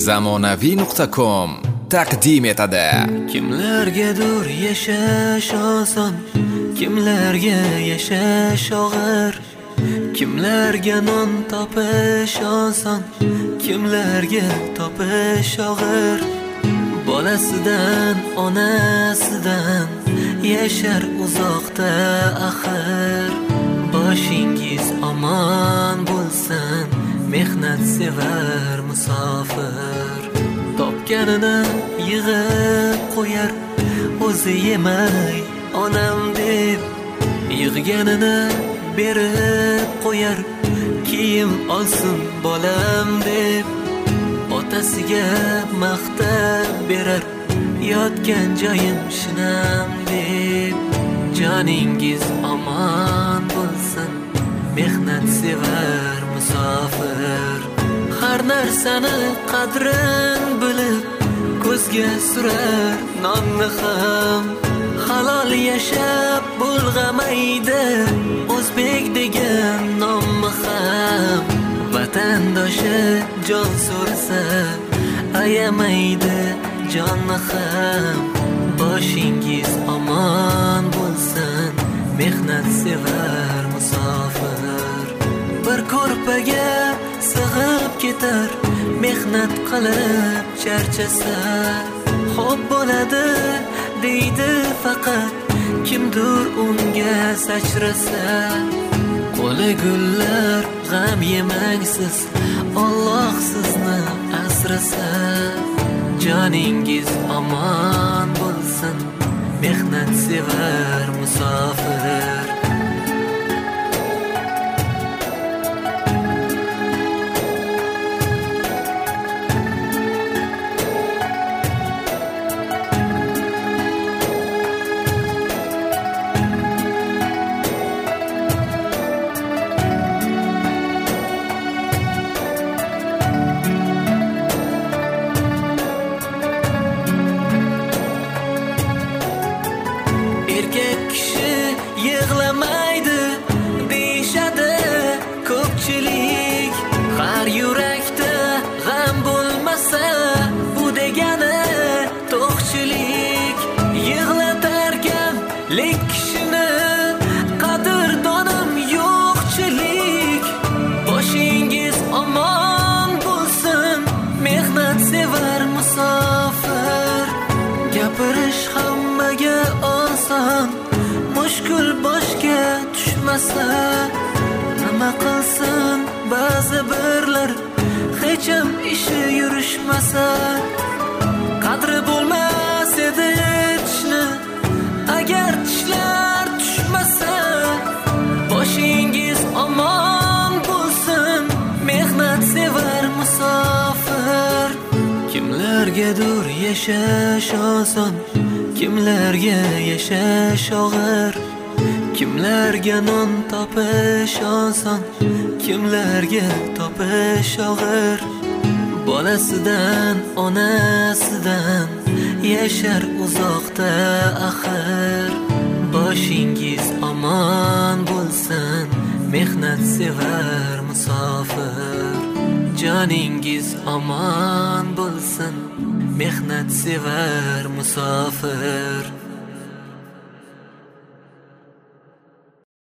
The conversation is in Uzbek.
zamonaviy.com taqdim etadi. Kimlargadir yashash oson, kimlarga yashash og'ir, kimlarga non topish oson, kimlarga topish og'ir. Bolasidan, onasidan yashar uzoqda axir. Boshingiz omon bo'lsin, mehnat sevar musofir. Topganini yig'ib qo'yar, o'zi yemay onam deb. Yig'ganini berib qo'yar, kiyim olsin bolam deb. Otasiga maqtab berar, yotgan joyim shinam deb. Joningiz omon bo'lsin, mehnat sevar musofir. Har narsani qadrin bilib, ko'zga surar nonni ham. Halol yashab bulg'amaydi o'zbek degan nomni ham. Vatandoshi jon so'rasa ayamaydi jonni ham. Boshingiz omon bo'lsin, mehnat sevar musofir. Bir ko'rpaga sig'ib ketar, mehnat qilib charchasa. Xo'p bo'ladi deydi faqat, kimdir unga sachrasa. Qo'li gullar g'am yemang siz, Alloh sizni asrasa. Joningiz omon bo'lsin, mehnat sevar musofir. Erkak kishi yig'lamaydi deyshadi ko'pchilik. Har yurakda g'am bo'lmasa, bu degani to'qchilik. Yig'latarkan lek kishini qadrdonim yo'qchilik. Boshingiz omon bo'lsin, mehnat sevar musofir. Gapirish hammaga oson, mushkul boshga tushmasa. Nima qilsin ba'zi birlar, hech ham ishi yurishmasa. Qadri bo'lmas edi tishni, agar tishlar tushmasa. Boshingiz omon bo'lsin, mehnat sevar musofir. Kimlargadir yashash oson, kimlarga yashash og'ir, kimlarga non topish oson, kimlarga topish og'ir. Bolasidan, onasidan yashar uzoqda axir. Boshingiz omon bo'lsin, mehnat sevar musofir. Joningiz omon bo'lsin, mehnat sevar musofir.